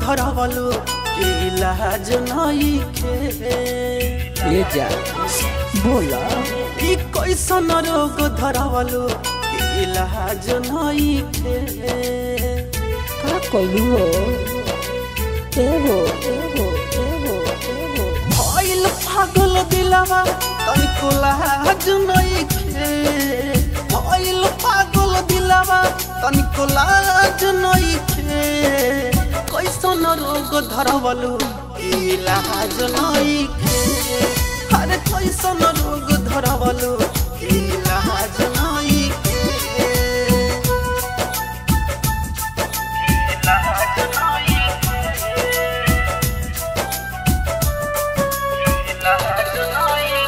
धरवलु इलाज नइखे ये जा बोला ई कैसन रोग धरवलु इलाज नइखे का कइलू हो भइल पागल दिलवा तनिको लाज नइखे भइल पागल दिलवा तनिको लाज नइखे कैसन रोग धरवलु इलाज नइखे अरे कैसन रोग धरवलु इलाज नइखे इलाज नइखे इलाज नइखे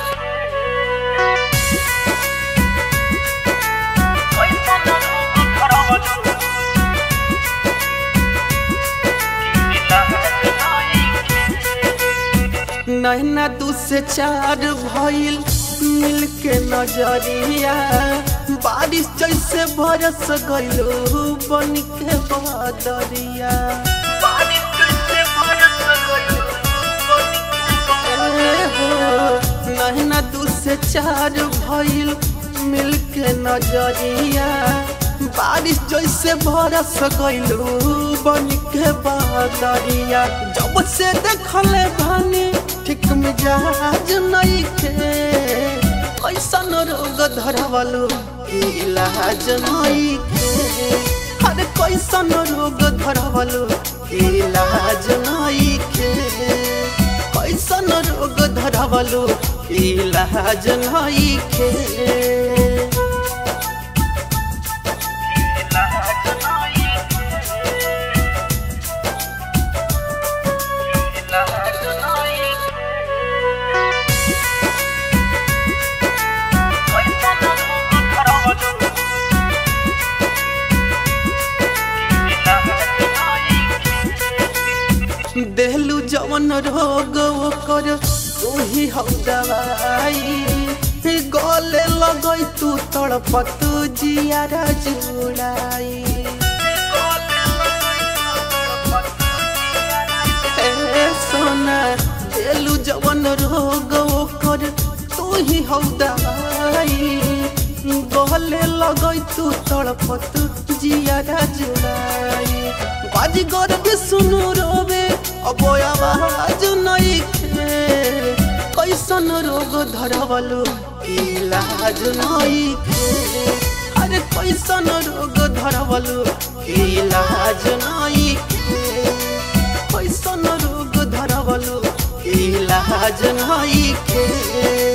कैसन रोग धरवलु नैना दू से चार भइल मिलके नजरिया बारिश जैसे बरस गइलो बन के बदरिया बारिश जैसे बरस गइलो नैना दू से चार भइल मिलके नजरिया बारिश जैसे बरस गइलो बन के बदरिया जब से देखले भानी ठीक मिजाज नइखे कैसन रोग धरवलु इलाज नइखे अरे कैसन रोग धरवलु इलाज नइखे कैसन रोग धरवलु इलाज नइखे देहलू जवन रोग ओकर तू ही हौ दवाई गले लगई तू तड़पत जियारा जुड़ाई सोना देहलू जवन रोग ओकर तू ही हौ दवाई गले लगई तू तड़पत जियारा जुड़ाई बाजीगर भी सुनु रोवे अब आवाज नइखे कैसन रोग धरवलु इलाज नइखे अरे कैसन रोग धरवलु इलाज नइखे कैसन रोग धरवलु इलाज नइखे।